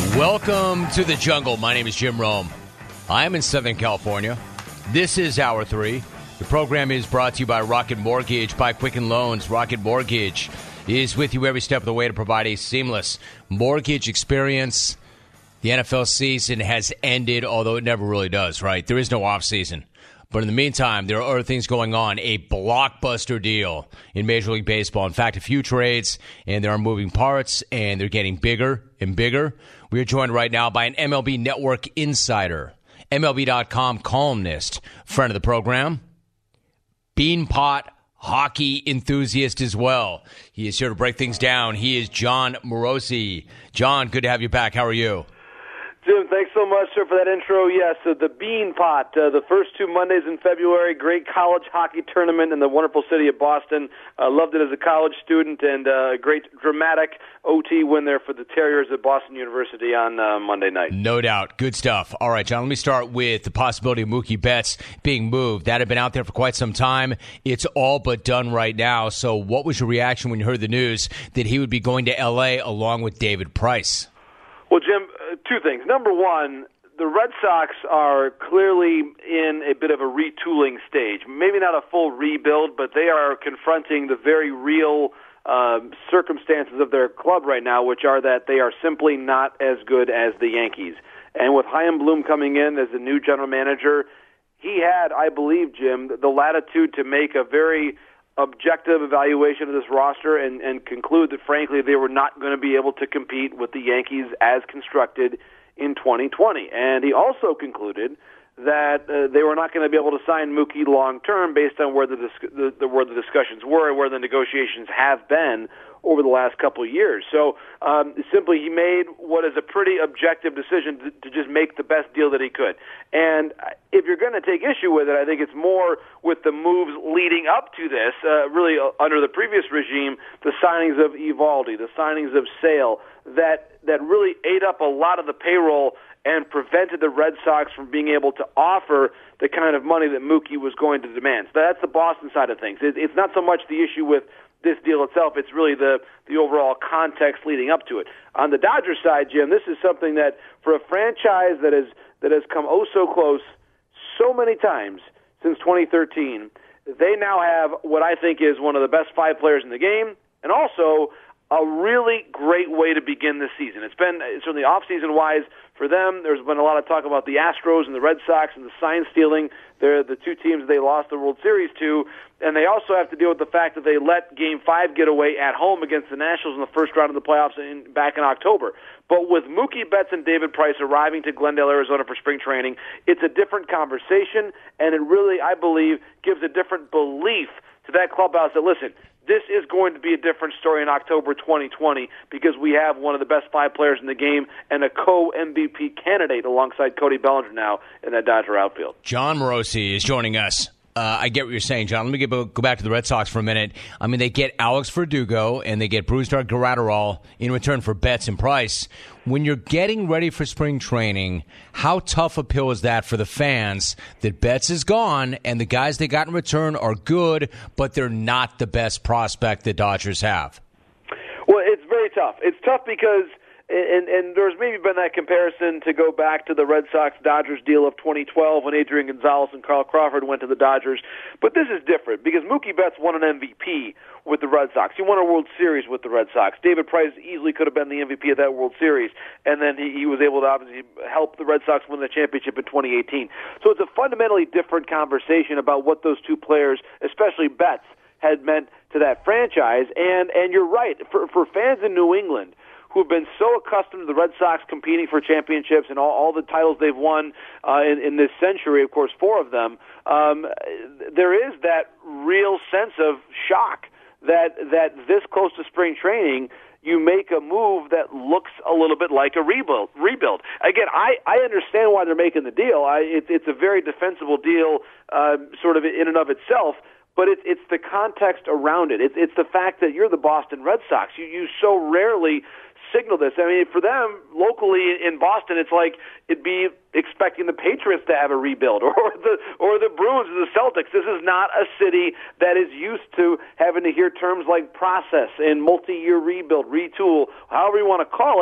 Welcome to the jungle. My name is Jim Rome. I am in Southern California. This is Hour 3. The program is brought to you by Rocket Mortgage, by Quicken Loans. Rocket Mortgage is with you every step of the way to provide a seamless mortgage experience. The NFL season has ended, although it never really does, right? There is no off season. But in the meantime, there are other things going on. A blockbuster deal in Major League Baseball. In fact, a few trades, and there are moving parts, and they're getting bigger and bigger. We are joined right now by an MLB Network insider, MLB.com columnist, friend of the program, Beanpot hockey enthusiast as well. He is here to break things down. He is Jon Morosi. John, good to have you back. How are you? Jim, thanks so much, sir, for that intro. Yes, the Bean Pot, the first 2 Mondays in February, great college hockey tournament in the wonderful city of Boston. Loved it as a college student, and a great dramatic OT win there for the Terriers at Boston University on Monday night. No doubt. Good stuff. All right, John, let me start with the possibility of Mookie Betts being moved. That had been out there for quite some time. It's all but done right now. So what was your reaction when you heard the news that he would be going to L.A. along with David Price? Well, Jim, 2 things. Number one, the Red Sox are clearly in a bit of a retooling stage. Maybe not a full rebuild, but they are confronting the very real circumstances of their club right now, which are that they are simply not as good as the Yankees. And with Chaim Bloom coming in as the new general manager, he had, I believe, Jim, the latitude to make a very objective evaluation of this roster and conclude that, frankly, they were not going to be able to compete with the Yankees as constructed in 2020. And he also concluded that they were not going to be able to sign Mookie long-term based on where the discussions were and where the negotiations have been over the last couple of years. So simply he made what is a pretty objective decision to just make the best deal that he could. And if you're going to take issue with it, I think it's more with the moves leading up to this, really under the previous regime, the signings of Eovaldi, the signings of Sale, that really ate up a lot of the payroll and prevented the Red Sox from being able to offer the kind of money that Mookie was going to demand. So that's the Boston side of things. It's not so much the issue with this deal itself, it's really the overall context leading up to it. On the Dodgers side, Jim, this is something that for a franchise that has come oh so close so many times since 2013, they now have what I think is one of the best 5 players in the game, and also a really great way to begin this season. It's been certainly off-season wise for them. There's been a lot of talk about the Astros and the Red Sox and the sign stealing. They're the 2 teams they lost the World Series to, and they also have to deal with the fact that they let Game 5 get away at home against the Nationals in the first round of the playoffs back in October. But with Mookie Betts and David Price arriving to Glendale, Arizona for spring training, it's a different conversation, and it really, I believe, gives a different belief to that clubhouse that, listen, this is going to be a different story in October 2020 because we have one of the best 5 players in the game and a co-MVP candidate alongside Cody Bellinger now in that Dodger outfield. Jon Morosi is joining us. I get what you're saying, John. Let me go back to the Red Sox for a minute. I mean, they get Alex Verdugo and they get Brusdar Graterol in return for Betts and Price. When you're getting ready for spring training, how tough a pill is that for the fans that Betts is gone and the guys they got in return are good, but they're not the best prospect the Dodgers have? Well, it's very tough. It's tough because and there's maybe been that comparison to go back to the Red Sox-Dodgers deal of 2012 when Adrian Gonzalez and Carl Crawford went to the Dodgers. But this is different because Mookie Betts won an MVP with the Red Sox. He won a World Series with the Red Sox. David Price easily could have been the MVP of that World Series, and then he was able to obviously help the Red Sox win the championship in 2018. So it's a fundamentally different conversation about what those 2 players, especially Betts, had meant to that franchise. And you're right, for fans in New England who've been so accustomed to the Red Sox competing for championships and all the titles they've won in this century, of course, 4 of them, there is that real sense of shock that this close to spring training, you make a move that looks a little bit like a rebuild. Again, I understand why they're making the deal. It's a very defensible deal sort of in and of itself, but it's the context around it. It's the fact that you're the Boston Red Sox. You so rarely signal this. I mean, for them, locally in Boston, it's like it'd be expecting the Patriots to have a rebuild or the Bruins or the Celtics. This is not a city that is used to having to hear terms like process and multi-year rebuild, retool, however you want to call it.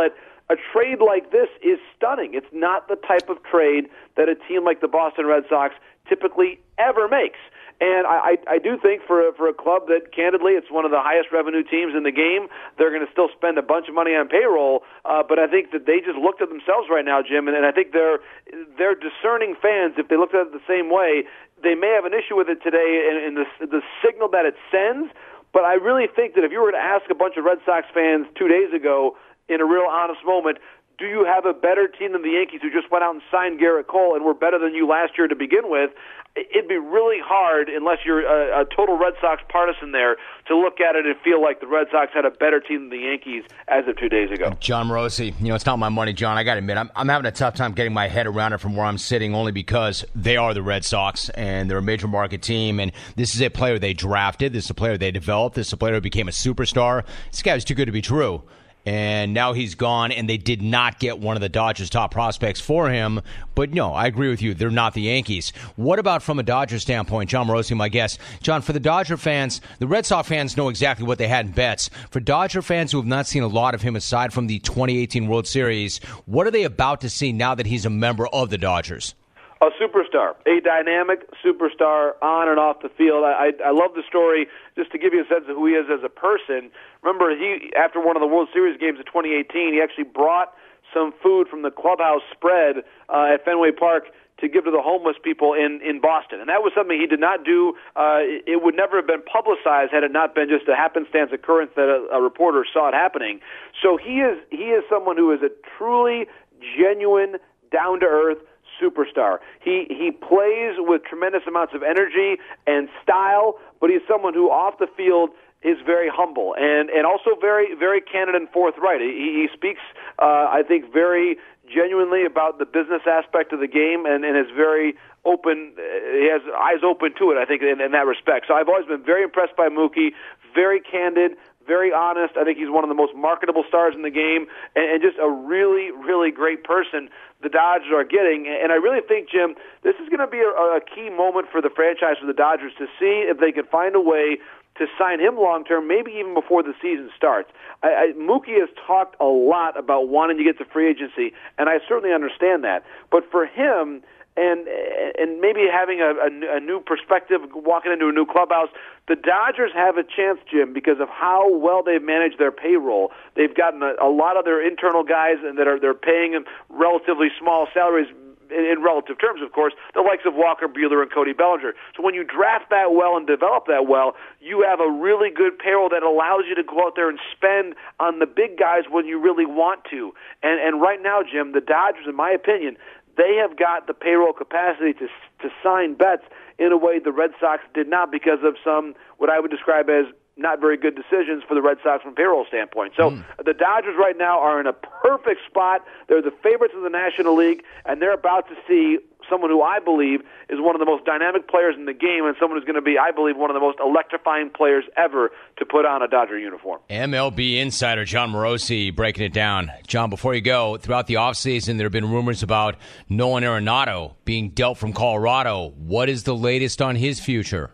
a trade like this is stunning. It's not the type of trade that a team like the Boston Red Sox typically ever makes. And I do think for a club that, candidly, it's one of the highest revenue teams in the game, they're going to still spend a bunch of money on payroll. But I think that they just looked at themselves right now, Jim, and I think they're discerning fans. If they looked at it the same way, they may have an issue with it today in the signal that it sends. But I really think that if you were to ask a bunch of Red Sox fans 2 days ago in a real honest moment, do you have a better team than the Yankees who just went out and signed Garrett Cole and were better than you last year to begin with? It'd be really hard, unless you're a total Red Sox partisan there, to look at it and feel like the Red Sox had a better team than the Yankees as of 2 days ago. John Morosi, it's not my money, John. I got to admit, I'm having a tough time getting my head around it from where I'm sitting, only because they are the Red Sox, and they're a major market team, and this is a player they drafted. This is a player they developed. This is a player who became a superstar. This guy was too good to be true. And now he's gone, and they did not get one of the Dodgers' top prospects for him. But no, I agree with you. They're not the Yankees. What about from a Dodger standpoint? John Morosi, my guest. John, for the Dodger fans, the Red Sox fans know exactly what they had in Betts. For Dodger fans who have not seen a lot of him aside from the 2018 World Series, what are they about to see now that he's a member of the Dodgers? A superstar, a dynamic superstar on and off the field. I love the story, just to give you a sense of who he is as a person. Remember, after one of the World Series games of 2018, he actually brought some food from the clubhouse spread at Fenway Park to give to the homeless people in Boston. And that was something he did not do. It would never have been publicized had it not been just a happenstance occurrence that a reporter saw it happening. So he is someone who is a truly genuine, down-to-earth superstar. He plays with tremendous amounts of energy and style, but he's someone who off the field is very humble and also very, very candid and forthright. He speaks, I think, very genuinely about the business aspect of the game and is very open. He has eyes open to it, I think, in that respect. So I've always been very impressed by Mookie, very candid, very honest. I think he's one of the most marketable stars in the game and just a really, really great person the Dodgers are getting. And I really think, Jim, this is going to be a key moment for the franchise, for the Dodgers, to see if they can find a way to sign him long-term, maybe even before the season starts. Mookie has talked a lot about wanting to get to free agency, and I certainly understand that. But for him, and maybe having a new perspective, walking into a new clubhouse, the Dodgers have a chance, Jim, because of how well they've managed their payroll. They've gotten a lot of their internal guys, and they're paying them relatively small salaries in relative terms, of course, the likes of Walker Buehler and Cody Bellinger. So when you draft that well and develop that well, you have a really good payroll that allows you to go out there and spend on the big guys when you really want to. And right now, Jim, the Dodgers, in my opinion, they have got the payroll capacity to sign Betts in a way the Red Sox did not, because of some, what I would describe as not very good decisions for the Red Sox from a payroll standpoint. So the Dodgers right now are in a perfect spot. They're the favorites of the National League, and they're about to see someone who I believe is one of the most dynamic players in the game, and someone who's going to be, I believe, one of the most electrifying players ever to put on a Dodger uniform. MLB insider John Morosi breaking it down. John, before you go, throughout the offseason, there have been rumors about Nolan Arenado being dealt from Colorado. What is the latest on his future?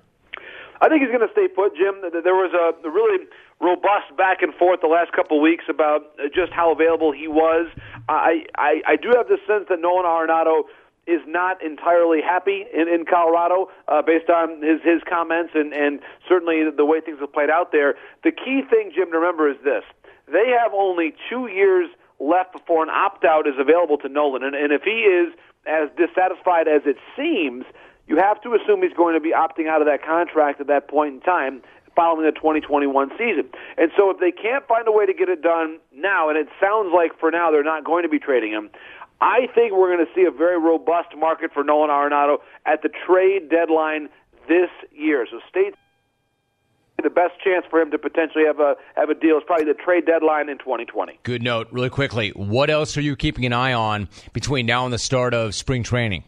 I think he's going to stay put, Jim. There was a really robust back and forth the last couple of weeks about just how available he was. I do have the sense that Nolan Arenado is not entirely happy in Colorado based on his comments and certainly the way things have played out there. The key thing, Jim, to remember is this. They have only 2 years left before an opt-out is available to Nolan. And if he is as dissatisfied as it seems, you have to assume he's going to be opting out of that contract at that point in time following the 2021 season. And so if they can't find a way to get it done now, and it sounds like for now they're not going to be trading him, I think we're going to see a very robust market for Nolan Arenado at the trade deadline this year. So stay tuned. The best chance for him to potentially have a deal is probably the trade deadline in 2020. Good note. Really quickly, what else are you keeping an eye on between now and the start of spring training?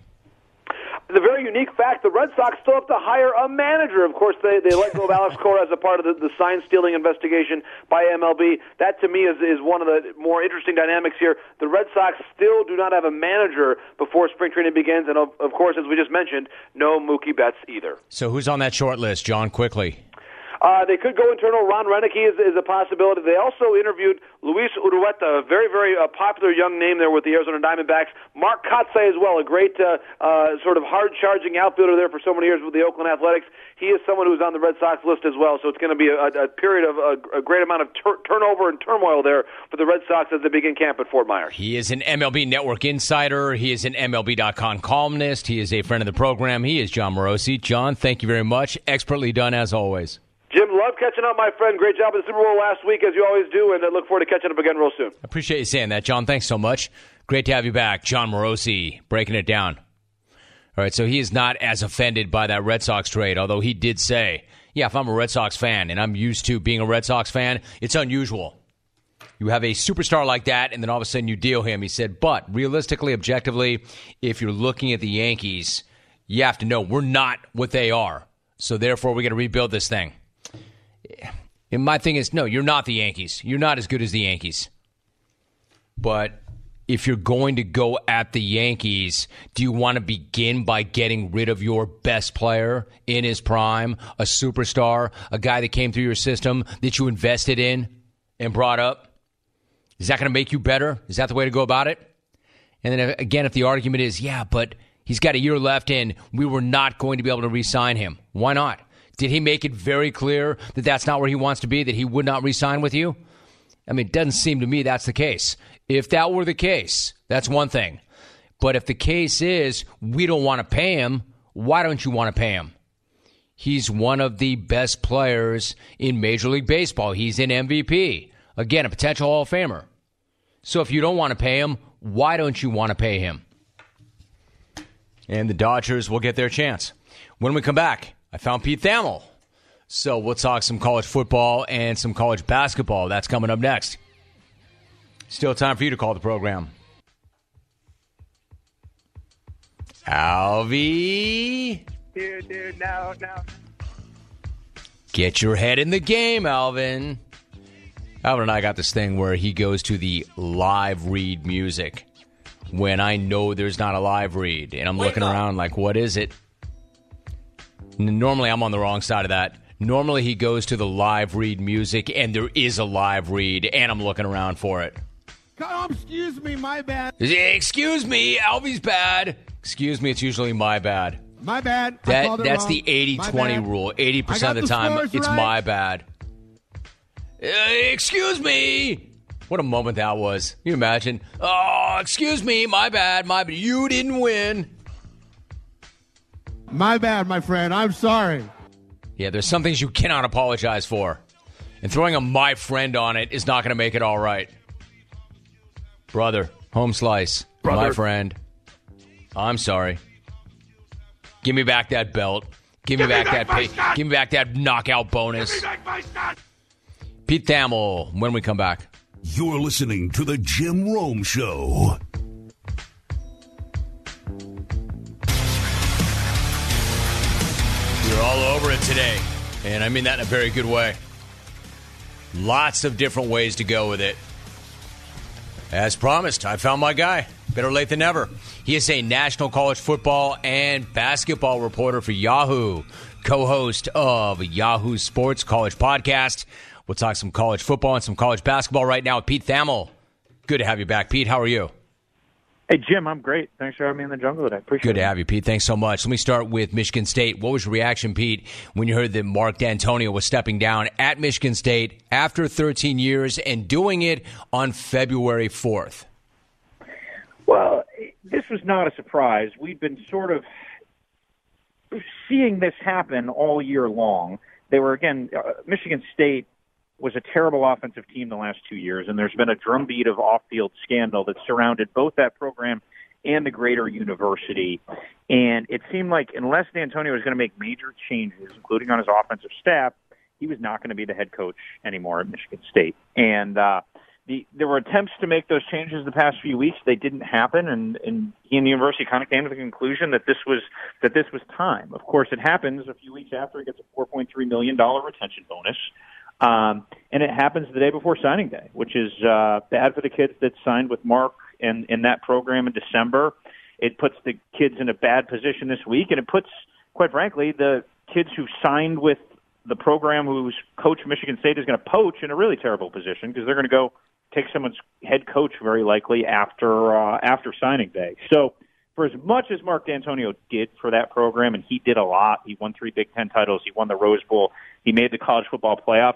The very unique fact, the Red Sox still have to hire a manager. Of course, they let go of Alex Cora as a part of the sign-stealing investigation by MLB. That, to me, is one of the more interesting dynamics here. The Red Sox still do not have a manager before spring training begins, and of course, as we just mentioned, no Mookie Betts either. So who's on that short list, John, quickly? They could go internal. Ron Renicky is a possibility. They also interviewed Luis Urueta, a very, very popular young name there with the Arizona Diamondbacks. Mark Kotsay as well, a great sort of hard-charging outfielder there for so many years with the Oakland Athletics. He is someone who's on the Red Sox list as well, so it's going to be a period of a great amount of turnover and turmoil there for the Red Sox as they begin camp at Fort Myers. He is an MLB Network insider. He is an MLB.com columnist. He is a friend of the program. He is Jon Morosi. John, thank you very much. Expertly done, as always. Jim, love catching up, my friend. Great job at the Super Bowl last week, as you always do, and I look forward to catching up again real soon. I appreciate you saying that, John. Thanks so much. Great to have you back. Jon Morosi, breaking it down. All right, so he is not as offended by that Red Sox trade, although he did say, yeah, if I'm a Red Sox fan and I'm used to being a Red Sox fan, it's unusual. You have a superstar like that, and then all of a sudden you deal him. He said, but realistically, objectively, if you're looking at the Yankees, you have to know we're not what they are. So therefore, we got to rebuild this thing. And my thing is, no, you're not the Yankees. You're not as good as the Yankees. But if you're going to go at the Yankees, do you want to begin by getting rid of your best player in his prime, a superstar, a guy that came through your system that you invested in and brought up? Is that going to make you better? Is that the way to go about it? And then again, if the argument is, yeah, but he's got a year left and we were not going to be able to re-sign him. Why not? Did he make it very clear that that's not where he wants to be, that he would not re-sign with you? I mean, it doesn't seem to me that's the case. If that were the case, that's one thing. But if the case is we don't want to pay him, why don't you want to pay him? He's one of the best players in Major League Baseball. He's an MVP. Again, a potential Hall of Famer. So if you don't want to pay him, why don't you want to pay him? And the Dodgers will get their chance. When we come back, I found Pete Thamel. So we'll talk some college football and some college basketball. That's coming up next. Still time for you to call the program. Alvy? Dude, no. Get your head in the game, Alvin. Alvin and I got this thing where he goes to the live read music when I know there's not a live read. And I'm looking around like, what is it? Normally, I'm on the wrong side of that. Normally, he goes to the live read music, and there is a live read, and I'm looking around for it. Excuse me, my bad. Excuse me, Alvy's bad. Excuse me, it's usually my bad. My bad. That's the 80-20 rule. 80% of the time, it's right. My bad. Excuse me. What a moment that was. Can you imagine? Oh, excuse me, my bad. You didn't win. My bad, my friend. I'm sorry. Yeah, there's some things you cannot apologize for. And throwing a my friend on it is not going to make it all right. Brother, home slice. Brother. My friend. I'm sorry. Give me back that belt. Give me back that pay. Give me back that knockout bonus. Pete Thamel, when we come back. You're listening to The Jim Rome Show. We're all over it today, and I mean that in a very good way. Lots of different ways to go with it. As promised, I found my guy. Better late than never. He is a national college football and basketball reporter for Yahoo, co-host of Yahoo Sports College Podcast. We'll talk some college football and some college basketball right now with Pete Thamel. Good to have you back, Pete. How are you? Hey, Jim, I'm great. Thanks for having me in the jungle today. Appreciate it. Good to have you, Pete. Thanks so much. Let me start with Michigan State. What was your reaction, Pete, when you heard that Mark D'Antonio was stepping down at Michigan State after 13 years and doing it on February 4th? Well, this was not a surprise. We've been sort of seeing this happen all year long. They were, again, Michigan State was a terrible offensive team the last 2 years, and there's been a drumbeat of off-field scandal that surrounded both that program and the greater university. And it seemed like unless D'Antonio was going to make major changes, including on his offensive staff, he was not going to be the head coach anymore at Michigan State. And there were attempts to make those changes the past few weeks. They didn't happen, and he and the university kind of came to the conclusion that this was time. Of course, it happens a few weeks after he gets a $4.3 million retention bonus. And it happens the day before signing day, which is bad for the kids that signed with Mark and in that program in December. It puts the kids in a bad position this week, and it puts, quite frankly, the kids who signed with the program whose coach Michigan State is going to poach in a really terrible position because they're going to go take someone's head coach very likely after signing day. So for as much as Mark D'Antonio did for that program, and he did a lot, he won 3 Big Ten titles, he won the Rose Bowl, he made the college football playoff,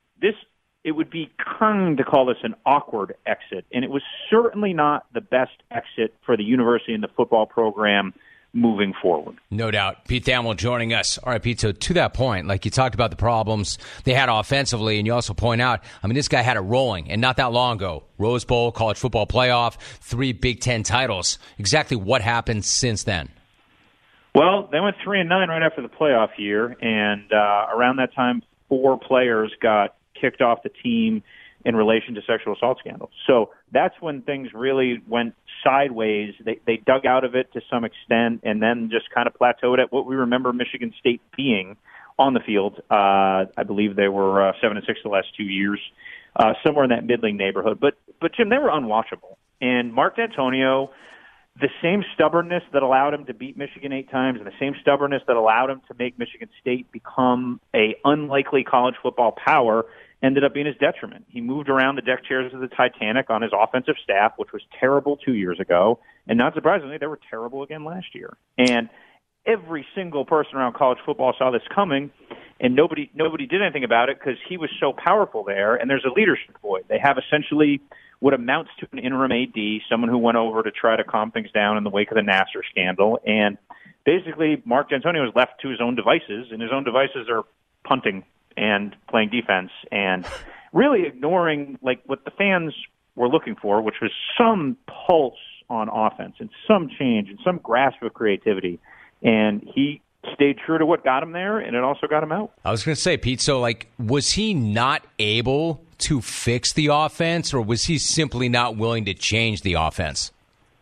it would be kind to call this an awkward exit, and it was certainly not the best exit for the university and the football program moving forward. No doubt. Pete Thamel joining us. All right, Pete, so to that point, like you talked about the problems they had offensively, and you also point out, I mean, this guy had it rolling, and not that long ago. Rose Bowl, college football playoff, 3 Big Ten titles. Exactly what happened since then? Well, they went 3-9 right after the playoff year, and around that time, 4 players got kicked off the team in relation to sexual assault scandals. So that's when things really went sideways. They dug out of it to some extent and then just kind of plateaued at what we remember Michigan State being on the field. I believe they were 7-6 the last 2 years, somewhere in that middling neighborhood. But Jim, they were unwatchable. And Mark D'Antonio, the same stubbornness that allowed him to beat Michigan 8 times and the same stubbornness that allowed him to make Michigan State become a unlikely college football power ended up being his detriment. He moved around the deck chairs of the Titanic on his offensive staff, which was terrible 2 years ago, and not surprisingly, they were terrible again last year. And every single person around college football saw this coming, and nobody did anything about it because he was so powerful there, and there's a leadership void. They have essentially what amounts to an interim AD, someone who went over to try to calm things down in the wake of the Nassar scandal, and basically Mark D'Antonio was left to his own devices, and his own devices are punting and playing defense and really ignoring like what the fans were looking for, which was some pulse on offense and some change and some grasp of creativity. And he stayed true to what got him there, and it also got him out. I was going to say, Pete, so like, was he not able to fix the offense, or was he simply not willing to change the offense?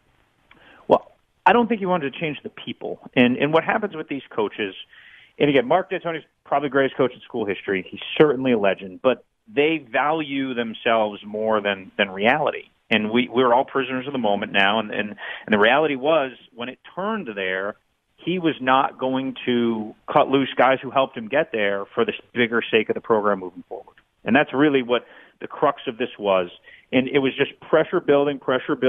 Well, I don't think he wanted to change the people. And what happens with these coaches, and again, Mark D'Antonio is probably the greatest coach in school history. He's certainly a legend, but they value themselves more than reality. And we're all prisoners of the moment now. And the reality was, when it turned there, he was not going to cut loose guys who helped him get there for the bigger sake of the program moving forward. And that's really what the crux of this was. And it was just pressure building,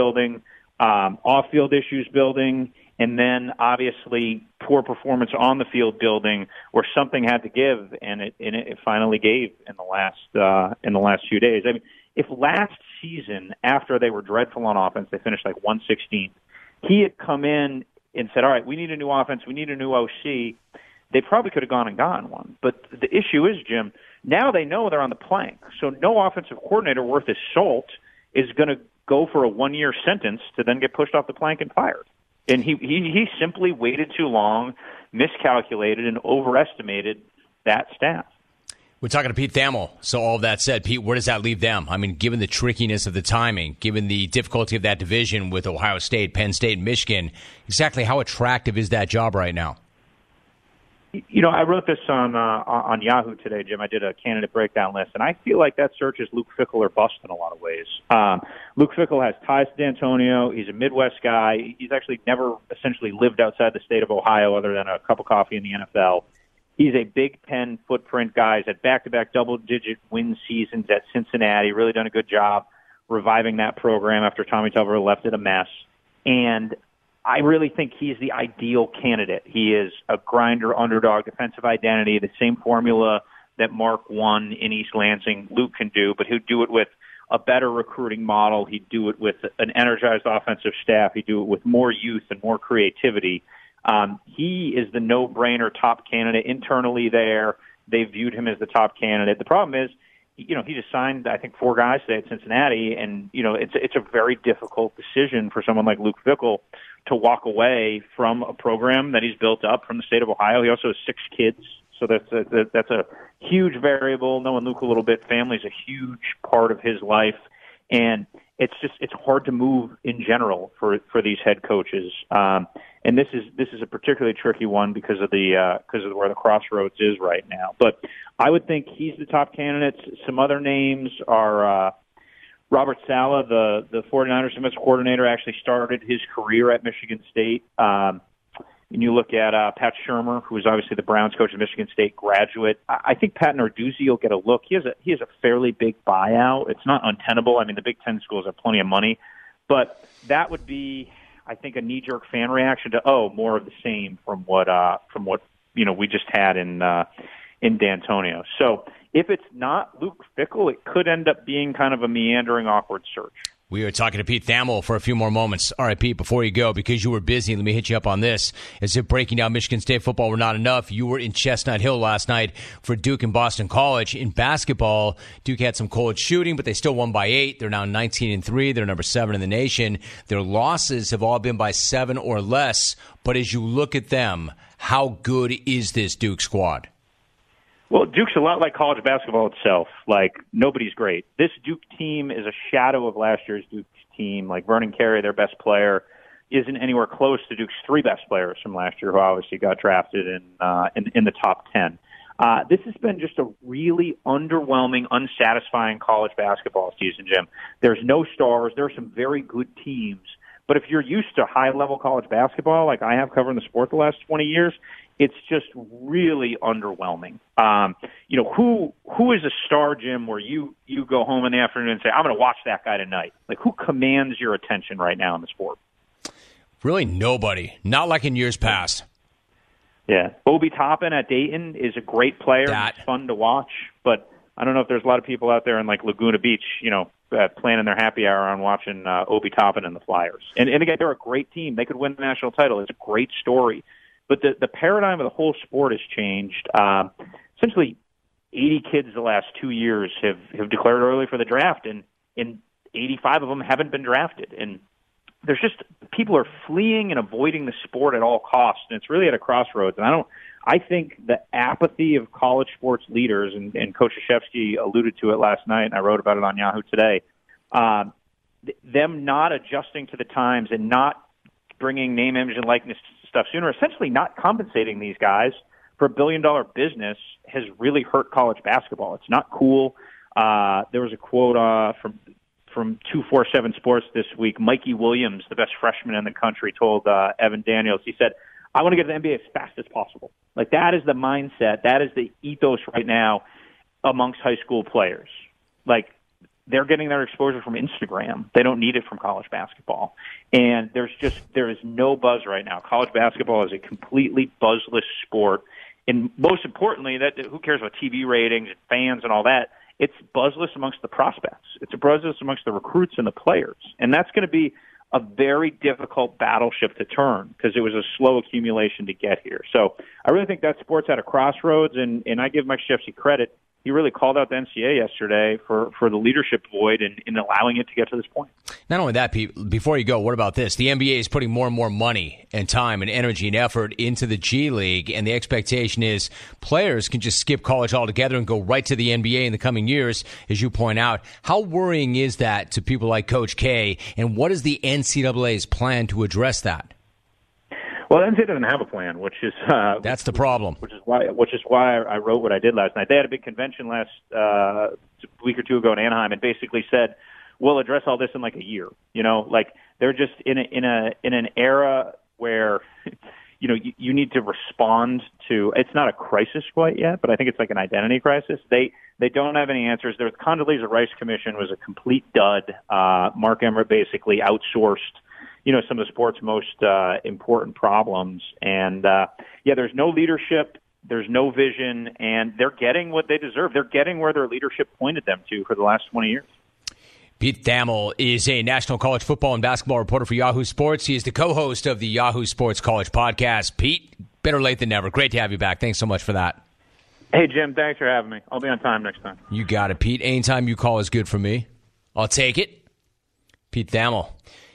off-field issues building, and then obviously poor performance on the field building, where something had to give, and it finally gave in the last few days. I mean, if last season, after they were dreadful on offense, they finished like 116th, he had come in and said, all right, we need a new offense, we need a new OC, they probably could have gone and gotten one. But the issue is, Jim, now they know they're on the plank. So no offensive coordinator worth his salt is going to go for a 1-year sentence to then get pushed off the plank and fired. And he simply waited too long, miscalculated, and overestimated that staff. We're talking to Pete Thamel. So all of that said, Pete, where does that leave them? I mean, given the trickiness of the timing, given the difficulty of that division with Ohio State, Penn State, and Michigan, exactly how attractive is that job right now? You know, I wrote this on Yahoo today, Jim. I did a candidate breakdown list, and I feel like that search is Luke Fickell or bust in a lot of ways. Luke Fickell has ties to D'Antonio. He's a Midwest guy. He's actually never essentially lived outside the state of Ohio other than a cup of coffee in the NFL. He's a Big Ten footprint guy. He's had back-to-back double-digit win seasons at Cincinnati. Really done a good job reviving that program after Tommy Tuberville left it a mess. And I really think he's the ideal candidate. He is a grinder, underdog, defensive identity, the same formula that Mark won in East Lansing, Luke can do, but he'd do it with a better recruiting model. He'd do it with an energized offensive staff. He'd do it with more youth and more creativity. He is the no-brainer top candidate internally there. They viewed him as the top candidate. The problem is, you know, he just signed, I think, 4 guys today at Cincinnati, and, you know, it's a very difficult decision for someone like Luke Fickell to walk away from a program that he's built up from the state of Ohio. He also has 6 kids, so that's a huge variable. Knowing Luke a little bit, family's a huge part of his life, and it's hard to move in general for these head coaches. And this is a particularly tricky one because of where the crossroads is right now. But I would think he's the top candidate. Some other names are Robert Saleh, the 49ers defensive coordinator, actually started his career at Michigan State. And you look at Pat Shurmur, who is obviously the Browns coach of Michigan State, graduate. I think Pat Narduzzi will get a look. He has a fairly big buyout. It's not untenable. I mean, the Big Ten schools have plenty of money, but that would be, I think, a knee-jerk fan reaction to more of the same from what we just had in D'Antonio. So if it's not Luke Fickell, it could end up being kind of a meandering, awkward search. We are talking to Pete Thamel for a few more moments. All right, Pete, before you go, because you were busy, let me hit you up on this. As if breaking down Michigan State football were not enough, you were in Chestnut Hill last night for Duke and Boston College. In basketball, Duke had some cold shooting, but they still won by 8. They're now 19-3. They're number 7 in the nation. Their losses have all been by 7 or less. But as you look at them, how good is this Duke squad? Well, Duke's a lot like college basketball itself. Like, nobody's great. This Duke team is a shadow of last year's Duke team. Like, Vernon Carey, their best player, isn't anywhere close to Duke's 3 best players from last year, who obviously got drafted in the top 10. This has been just a really underwhelming, unsatisfying college basketball season, Jim. There's no stars. There are some very good teams. But if you're used to high-level college basketball, like I have covering the sport the last 20 years, it's just really underwhelming. Who is a star, Jim, where you go home in the afternoon and say, I'm going to watch that guy tonight? Like, who commands your attention right now in the sport? Really nobody. Not like in years past. Yeah. Obi Toppin at Dayton is a great player. It's fun to watch, but I don't know if there's a lot of people out there in, like, Laguna Beach, planning their happy hour on watching Obi Toppin and the Flyers. And again, they're a great team. They could win the national title. It's a great story. But the paradigm of the whole sport has changed. Essentially, 80 kids the last 2 years have declared early for the draft, and 85 of them haven't been drafted. And there's just, people are fleeing and avoiding the sport at all costs, and it's really at a crossroads. And I think the apathy of college sports leaders, and Coach Krzyzewski alluded to it last night, and I wrote about it on Yahoo today, them not adjusting to the times and not bringing name, image, and likeness stuff sooner, essentially not compensating these guys for $1 billion business, has really hurt college basketball. It's not cool. There was a quote from 247 Sports this week. Mikey Williams, the best freshman in the country, told Evan Daniels, he said, I want to get to the NBA as fast as possible. Like, that is the mindset. That is the ethos right now amongst high school players. Like, they're getting their exposure from Instagram. They don't need it from college basketball. And there is no buzz right now. College basketball is a completely buzzless sport. And most importantly, who cares about TV ratings and fans and all that? It's buzzless amongst the prospects. It's buzzless amongst the recruits and the players. And that's going to be a very difficult battleship to turn, because it was a slow accumulation to get here. So I really think that sport's at a crossroads, and I give Mike Krzyzewski credit. He really called out the NCAA yesterday for the leadership void in allowing it to get to this point. Not only that, Pete, before you go, what about this? The NBA is putting more and more money and time and energy and effort into the G League, and the expectation is players can just skip college altogether and go right to the NBA in the coming years, as you point out. How worrying is that to people like Coach K, and what is the NCAA's plan to address that? Well, the NCAA doesn't have a plan, which is that's the problem. Which is why I wrote what I did last night. They had a big convention last week or two ago in Anaheim, and basically said, "We'll address all this in like a year." Like, they're just in an era where you need to respond to. It's not a crisis quite yet, but I think it's like an identity crisis. They don't have any answers. The Condoleezza Rice Commission was a complete dud. Mark Emmert basically outsourced some of the sport's most important problems. And, there's no leadership, there's no vision, and they're getting what they deserve. They're getting where their leadership pointed them to for the last 20 years. Pete Thamel is a national college football and basketball reporter for Yahoo Sports. He is the co-host of the Yahoo Sports College Podcast. Pete, better late than never. Great to have you back. Thanks so much for that. Hey, Jim, thanks for having me. I'll be on time next time. You got it, Pete. Anytime you call is good for me. I'll take it. Pete Thamel.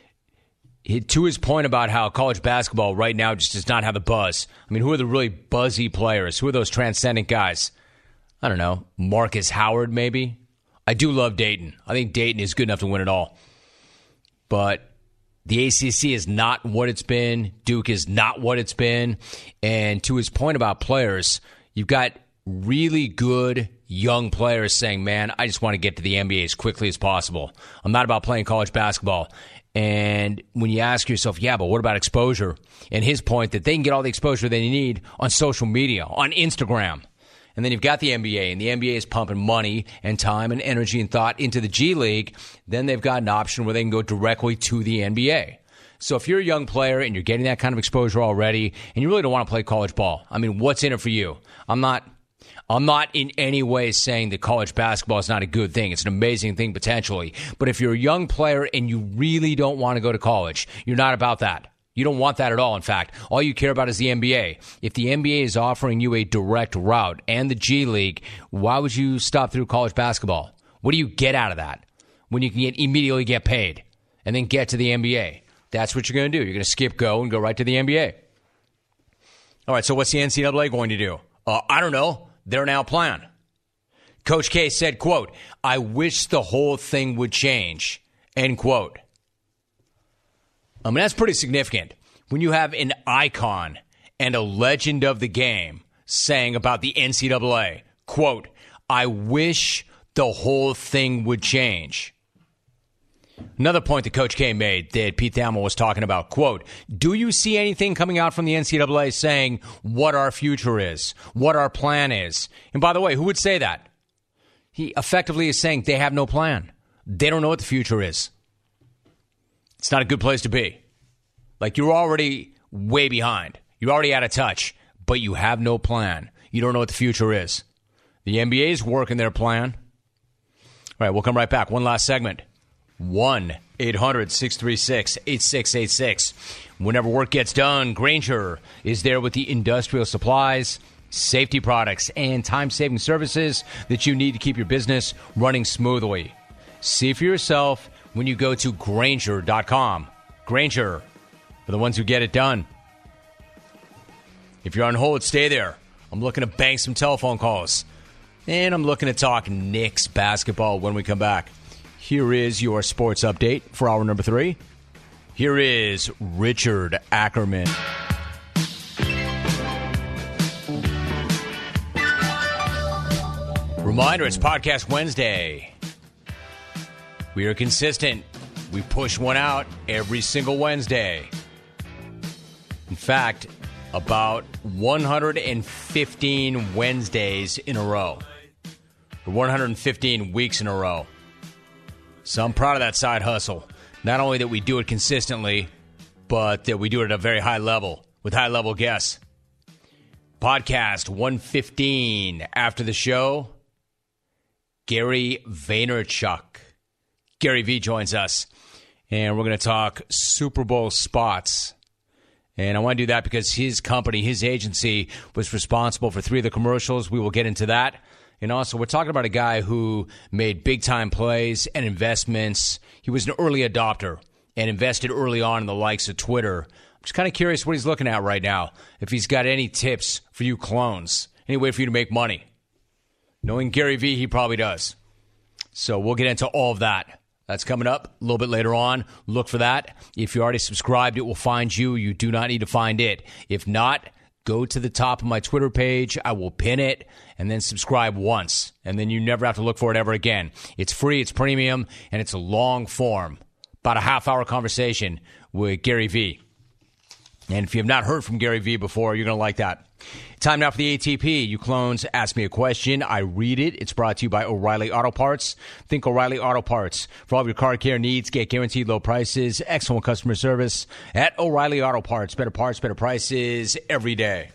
To his point about how college basketball right now just does not have a buzz. I mean, who are the really buzzy players? Who are those transcendent guys? I don't know. Marcus Howard, maybe? I do love Dayton. I think Dayton is good enough to win it all. But the ACC is not what it's been. Duke is not what it's been. And to his point about players, you've got really good young players saying, man, I just want to get to the NBA as quickly as possible. I'm not about playing college basketball. And when you ask yourself, yeah, but what about exposure? And his point that they can get all the exposure they need on social media, on Instagram. And then you've got the NBA, and the NBA is pumping money and time and energy and thought into the G League. Then they've got an option where they can go directly to the NBA. So if you're a young player and you're getting that kind of exposure already, and you really don't want to play college ball, I mean, what's in it for you? I'm not in any way saying that college basketball is not a good thing. It's an amazing thing potentially. But if you're a young player and you really don't want to go to college, you're not about that. You don't want that at all, in fact. All you care about is the NBA. If the NBA is offering you a direct route and the G League, why would you stop through college basketball? What do you get out of that when you can immediately get paid and then get to the NBA? That's what you're going to do. You're going to skip go and go right to the NBA. All right, so what's the NCAA going to do? I don't know. They're now plan. Coach K said, quote, "I wish the whole thing would change," end quote. I mean, that's pretty significant when you have an icon and a legend of the game saying about the NCAA, quote, "I wish the whole thing would change." Another point that Coach K made that Pete Thamel was talking about, quote, "Do you see anything coming out from the NCAA saying what our future is, what our plan is?" And by the way, who would say that? He effectively is saying they have no plan. They don't know what the future is. It's not a good place to be. Like, you're already way behind. You're already out of touch, but you have no plan. You don't know what the future is. The NBA is working their plan. All right, we'll come right back. One last segment. 1-800-636-8686. Whenever work gets done, Grainger is there with the industrial supplies, safety products, and time-saving services that you need to keep your business running smoothly. See for yourself when you go to Grainger.com. Grainger, for the ones who get it done. If you're on hold, stay there. I'm looking to bank some telephone calls. And I'm looking to talk Knicks basketball when we come back. Here is your sports update for hour number 3. Here is Richard Ackerman. Reminder, it's Podcast Wednesday. We are consistent. We push one out every single Wednesday. In fact, about 115 Wednesdays in a row. Or 115 weeks in a row. So I'm proud of that side hustle. Not only that we do it consistently, but that we do it at a very high level with high-level guests. Podcast 115 after the show, Gary Vaynerchuk. Gary V joins us, and we're going to talk Super Bowl spots. And I want to do that because his company, his agency, was responsible for 3 of the commercials. We will get into that. And also, we're talking about a guy who made big-time plays and investments. He was an early adopter and invested early on in the likes of Twitter. I'm just kind of curious what he's looking at right now, if he's got any tips for you clones, any way for you to make money. Knowing Gary V, he probably does. So we'll get into all of that. That's coming up a little bit later on. Look for that. If you already subscribed, it will find you. You do not need to find it. If not, go to the top of my Twitter page. I will pin it and then subscribe once. And then you never have to look for it ever again. It's free, it's premium, and it's a long form. About a half-hour conversation with Gary V. And if you have not heard from Gary V before, you're going to like that. Time now for the ATP. You clones ask me a question. I read it. It's brought to you by O'Reilly Auto Parts. Think O'Reilly Auto Parts. For all of your car care needs, get guaranteed low prices, excellent customer service at O'Reilly Auto Parts. Better parts, better prices every day.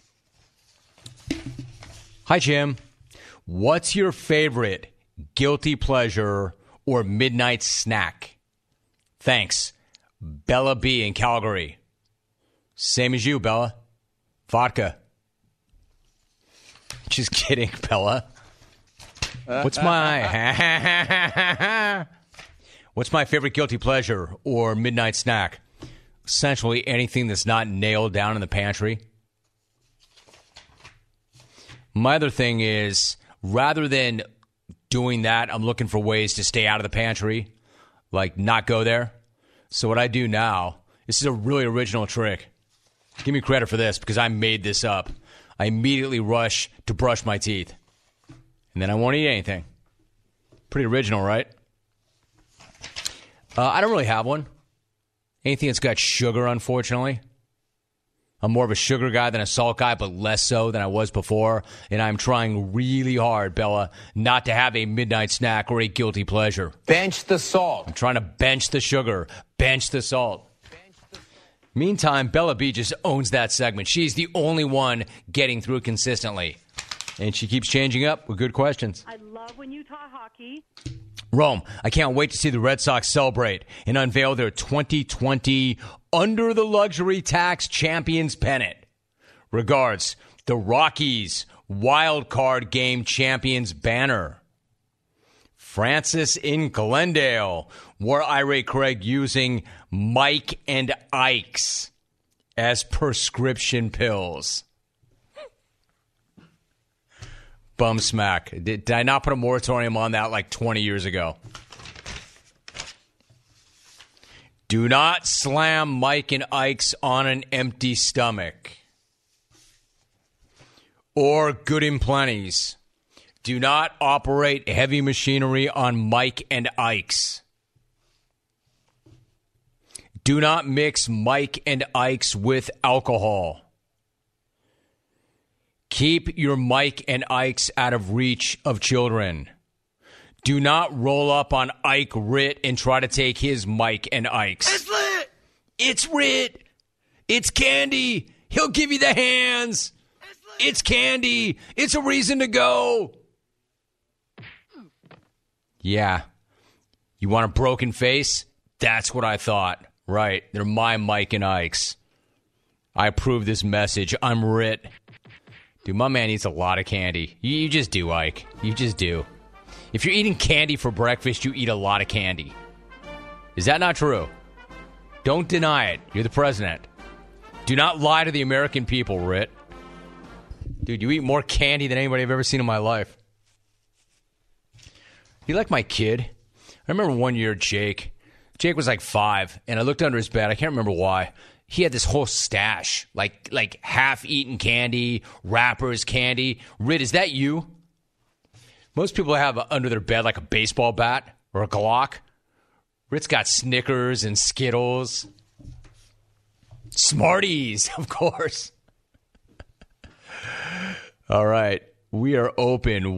Hi, Jim. What's your favorite guilty pleasure or midnight snack? Thanks. Bella B in Calgary. Same as you, Bella. Vodka. Just kidding, Bella. What's my favorite guilty pleasure or midnight snack? Essentially anything that's not nailed down in the pantry. My other thing is, rather than doing that, I'm looking for ways to stay out of the pantry, like not go there. So what I do now, this is a really original trick. Give me credit for this because I made this up. I immediately rush to brush my teeth. And then I won't eat anything. Pretty original, right? I don't really have one. Anything that's got sugar, unfortunately. I'm more of a sugar guy than a salt guy, but less so than I was before. And I'm trying really hard, Bella, not to have a midnight snack or a guilty pleasure. Bench the salt. I'm trying to bench the sugar, bench the salt. Meantime, Bella B just owns that segment. She's the only one getting through it consistently. And she keeps changing up with good questions. I love when you talk hockey. Rome, I can't wait to see the Red Sox celebrate and unveil their 2020 Under the Luxury Tax Champions pennant. Regards, the Rockies Wild Card Game Champions banner. Francis in Glendale, wore Irate Craig using Mike and Ike's as prescription pills. Bum smack. Did I not put a moratorium on that like 20 years ago? Do not slam Mike and Ike's on an empty stomach. Or Good and Plenty's. Do not operate heavy machinery on Mike and Ike's. Do not mix Mike and Ike's with alcohol. Keep your Mike and Ike's out of reach of children. Do not roll up on Ike Rit and try to take his Mike and Ike's. It's lit. It's Rit. It's candy. He'll give you the hands. It's candy. It's a reason to go. Yeah. You want a broken face? That's what I thought. Right. They're my Mike and Ike's. I approve this message. I'm Rit. Dude, my man eats a lot of candy. You just do, Ike. You just do. If you're eating candy for breakfast, you eat a lot of candy. Is that not true? Don't deny it. You're the president. Do not lie to the American people, Rit. Dude, you eat more candy than anybody I've ever seen in my life. You like my kid? I remember one year, Jake was like 5, and I looked under his bed. I can't remember why. He had this whole stash, like half-eaten candy, wrappers, candy. Rit, is that you? Most people have under their bed like a baseball bat or a Glock. Rit's got Snickers and Skittles. Smarties, of course. All right. We are open.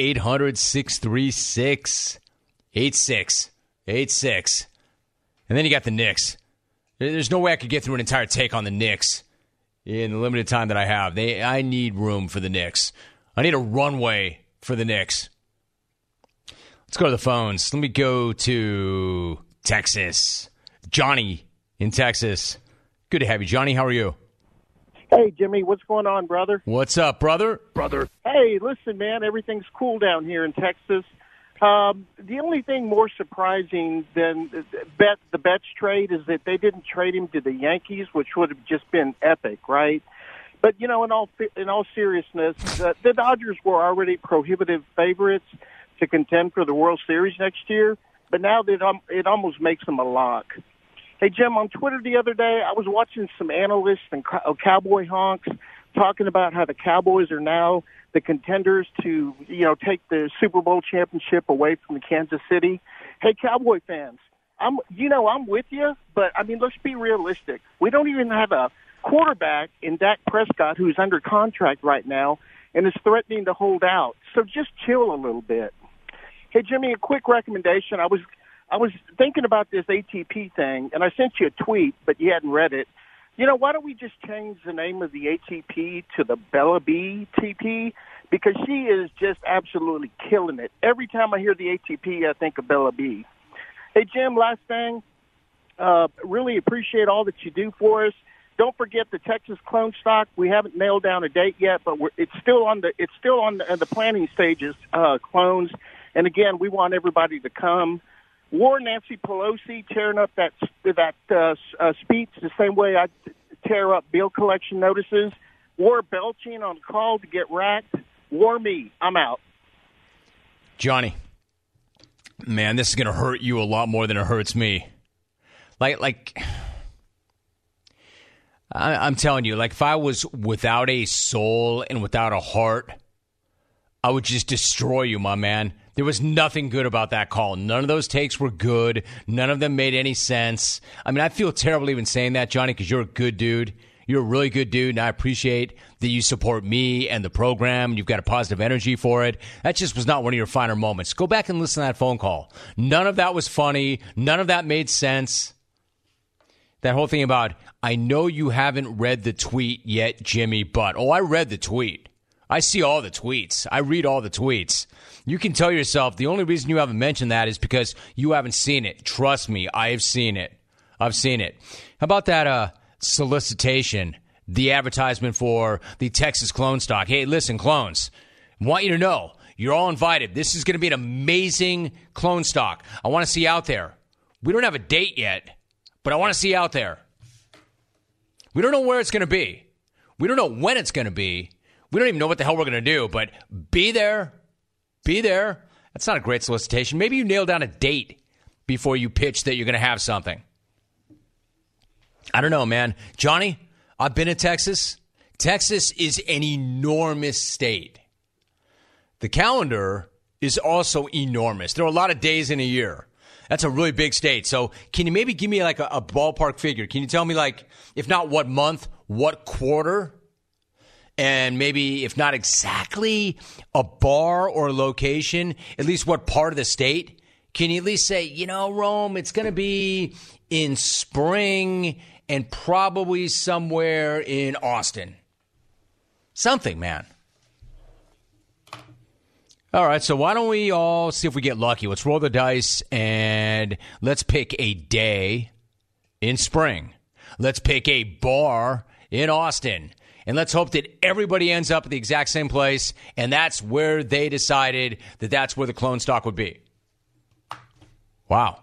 1-800-636-8686. And then you got the Knicks. There's no way I could get through an entire take on the Knicks in the limited time that I have. I need room for the Knicks. I need a runway for the Knicks. Let's go to the phones. Let me go to Texas. Johnny in Texas. Good to have you, Johnny. How are you? Hey, Jimmy. What's going on, brother? What's up, brother? Hey, listen, man. Everything's cool down here in Texas. The only thing more surprising than the Betts trade is that they didn't trade him to the Yankees, which would have just been epic, right? But, you know, in all seriousness, the Dodgers were already prohibitive favorites to contend for the World Series next year, but now it almost makes them a lock. Hey, Jim, on Twitter the other day, I was watching some analysts and cowboy honks talking about how the Cowboys are now the contenders to, you know, take the Super Bowl championship away from Kansas City. Hey, Cowboy fans, I'm with you, but, I mean, let's be realistic. We don't even have a quarterback in Dak Prescott who's under contract right now and is threatening to hold out. So just chill a little bit. Hey, Jimmy, a quick recommendation. I was thinking about this ATP thing, and I sent you a tweet, but you hadn't read it. You know, why don't we just change the name of the ATP to the Bella B TP? Because she is just absolutely killing it. Every time I hear the ATP, I think of Bella B. Hey, Jim, last thing. Really appreciate all that you do for us. Don't forget the Texas clone stock. We haven't nailed down a date yet, but it's still on the planning stages. Clones, and again, we want everybody to come. Wore Nancy Pelosi tearing up that speech the same way I tear up bill collection notices. Wore belching on call to get racked. Wore me. I'm out. Johnny, man, this is going to hurt you a lot more than it hurts me. I'm telling you, like, if I was without a soul and without a heart, I would just destroy you, my man. There was nothing good about that call. None of those takes were good. None of them made any sense. I mean, I feel terrible even saying that, Johnny, because you're a good dude. You're a really good dude, and I appreciate that you support me and the program. You've got a positive energy for it. That just was not one of your finer moments. Go back and listen to that phone call. None of that was funny. None of that made sense. That whole thing about, I know you haven't read the tweet yet, Jimmy, but, I read the tweet. I see all the tweets. I read all the tweets. You can tell yourself the only reason you haven't mentioned that is because you haven't seen it. Trust me, I have seen it. I've seen it. How about that solicitation, the advertisement for the Texas clone stock? Hey, listen, clones, I want you to know you're all invited. This is going to be an amazing clone stock. I want to see you out there. We don't have a date yet, but I want to see you out there. We don't know where it's going to be. We don't know when it's going to be. We don't even know what the hell we're going to do, but be there. Be there. That's not a great solicitation. Maybe you nail down a date before you pitch that you're going to have something. I don't know, man. Johnny, I've been to Texas. Texas is an enormous state. The calendar is also enormous. There are a lot of days in a year. That's a really big state. So can you maybe give me like a ballpark figure? Can you tell me, like, if not what month, what quarter? And maybe, if not exactly a bar or a location, at least what part of the state? Can you at least say, Rome, it's going to be in spring and probably somewhere in Austin? Something, man. All right, so why don't we all see if we get lucky? Let's roll the dice and let's pick a day in spring. Let's pick a bar in Austin. And let's hope that everybody ends up at the exact same place, and that's where they decided that that's where the clone stock would be. Wow.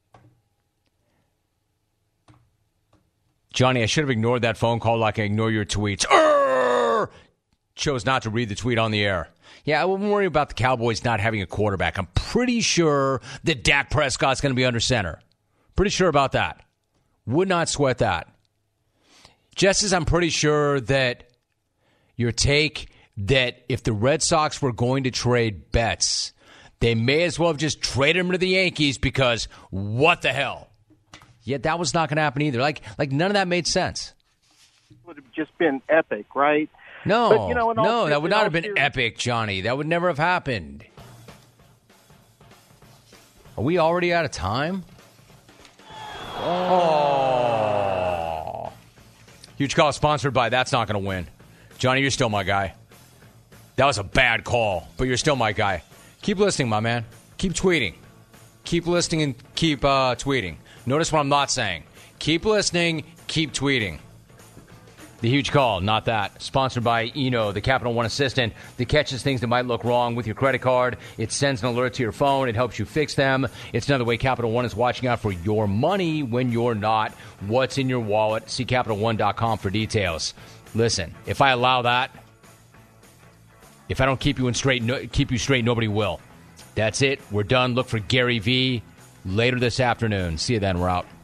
Johnny, I should have ignored that phone call like I ignore your tweets. Chose not to read the tweet on the air. Yeah, I wouldn't worry about the Cowboys not having a quarterback. I'm pretty sure that Dak Prescott's going to be under center. Pretty sure about that. Would not sweat that. Just as I'm pretty sure that your take that if the Red Sox were going to trade Betts, they may as well have just traded him to the Yankees because what the hell? Yet that was not going to happen either. Like none of that made sense. It would have just been epic, right? No, but, that would not have been epic, Johnny. That would never have happened. Are we already out of time? Oh. Huge call sponsored by That's Not Going to Win. Johnny, you're still my guy. That was a bad call, but you're still my guy. Keep listening, my man. Keep tweeting. Keep listening and keep tweeting. Notice what I'm not saying. Keep listening, keep tweeting. The Huge Call, not that. Sponsored by Eno, the Capital One assistant that catches things that might look wrong with your credit card. It sends an alert to your phone. It helps you fix them. It's another way Capital One is watching out for your money when you're not. What's in your wallet? See CapitalOne.com for details. Listen, if I allow that, if I don't keep you straight, nobody will. That's it. We're done. Look for Gary V later this afternoon. See you then. We're out.